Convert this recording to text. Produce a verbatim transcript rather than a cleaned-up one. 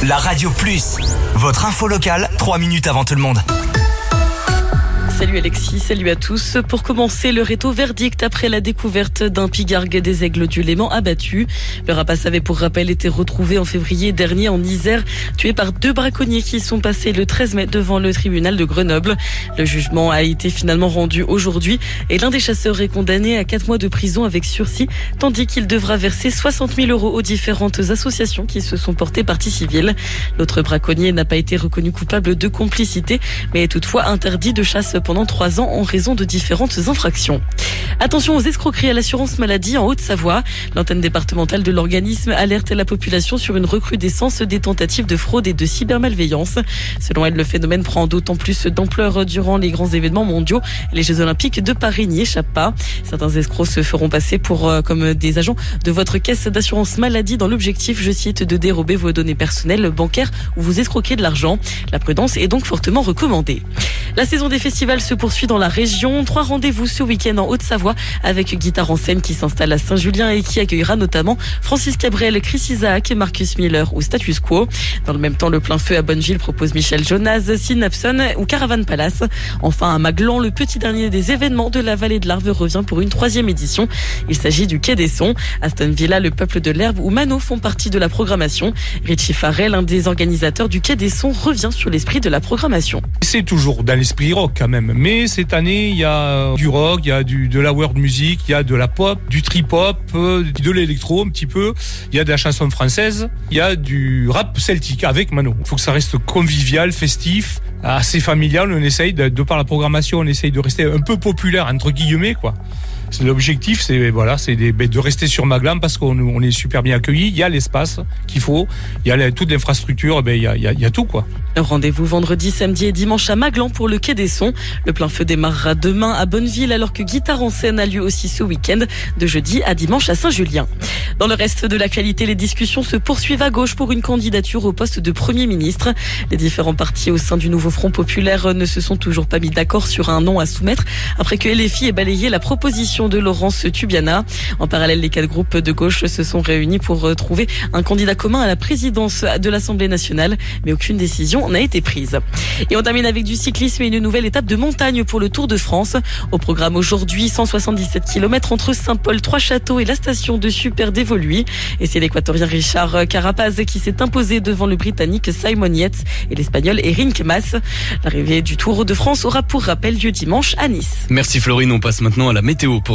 La Radio Plus, votre info locale, trois minutes avant tout le monde. Salut Alexis, salut à tous. Pour commencer, le réto verdict après la découverte d'un pigargue des Aigles du Léman abattu. Le rapace avait pour rappel été retrouvé en février dernier en Isère, tué par deux braconniers qui sont passés le treize mai devant le tribunal de Grenoble. Le jugement a été finalement rendu aujourd'hui et l'un des chasseurs est condamné à quatre mois de prison avec sursis, tandis qu'il devra verser soixante mille euros aux différentes associations qui se sont portées partie civile. L'autre braconnier n'a pas été reconnu coupable de complicité, mais est toutefois interdit de chasse pendant trois ans en raison de différentes infractions. Attention aux escroqueries à l'assurance maladie en Haute-Savoie. L'antenne départementale de l'organisme alerte la population sur une recrudescence des tentatives de fraude et de cybermalveillance. Selon elle, le phénomène prend d'autant plus d'ampleur durant les grands événements mondiaux. Les Jeux Olympiques de Paris n'y échappent pas. Certains escrocs se feront passer pour euh, comme des agents de votre caisse d'assurance maladie dans l'objectif, je cite, de dérober vos données personnelles, bancaires ou vous escroquer de l'argent. La prudence est donc fortement recommandée. La saison des festivals se poursuit dans la région. Trois rendez-vous ce week-end en Haute-Savoie avec Guitare en scène qui s'installe à Saint-Julien et qui accueillera notamment Francis Cabrel, Chris Isaac, Marcus Miller ou Status Quo. Dans le même temps, le plein feu à Bonneville propose Michel Jonas, Synapson ou Caravan Palace. Enfin, à Maglan, le petit dernier des événements de la vallée de l'Arve revient pour une troisième édition. Il s'agit du Quai des Sons. Aston Villa, le Peuple de l'Herbe ou Mano font partie de la programmation. Richie Farrell, un des organisateurs du Quai des Sons, revient sur l'esprit de la programmation. C'est toujours dans l'esprit rock quand même, mais cette année il y a du rock, il y a du, de la world music, il y a de la pop, du trip-hop, de l'électro un petit peu, il y a de la chanson française, il y a du rap celtique avec Mano. Il faut que ça reste convivial, festif, assez familial. On essaye, de, de par la programmation, on essaye de rester un peu populaire entre guillemets quoi. L'objectif, c'est voilà, c'est de, de rester sur Maglan parce qu'on on est super bien accueillis. Il y a l'espace qu'il faut, il y a la, toute l'infrastructure, ben il y a, il y a, il y a tout quoi. Rendez-vous vendredi, samedi et dimanche à Maglan pour le Quai des Sons. Le plein feu démarrera demain à Bonneville alors que Guitare en scène a lieu aussi ce week-end de jeudi à dimanche à Saint-Julien. Dans le reste de l'actualité, les discussions se poursuivent à gauche pour une candidature au poste de Premier ministre. Les différents partis au sein du nouveau Front populaire ne se sont toujours pas mis d'accord sur un nom à soumettre après que L F I ait balayé la proposition de Laurence Tubiana. En parallèle, les quatre groupes de gauche se sont réunis pour trouver un candidat commun à la présidence de l'Assemblée nationale, mais aucune décision n'a été prise. Et on termine avec du cyclisme et une nouvelle étape de montagne pour le Tour de France. Au programme aujourd'hui, cent soixante-dix-sept kilomètres entre Saint-Paul, Trois-Châteaux et la station de Super d'Évoluy. Et c'est l'Équatorien Richard Carapaz qui s'est imposé devant le Britannique Simon Yates et l'Espagnol Enric Mas. L'arrivée du Tour de France aura pour rappel lieu dimanche à Nice. Merci Florine, on passe maintenant à la météo pour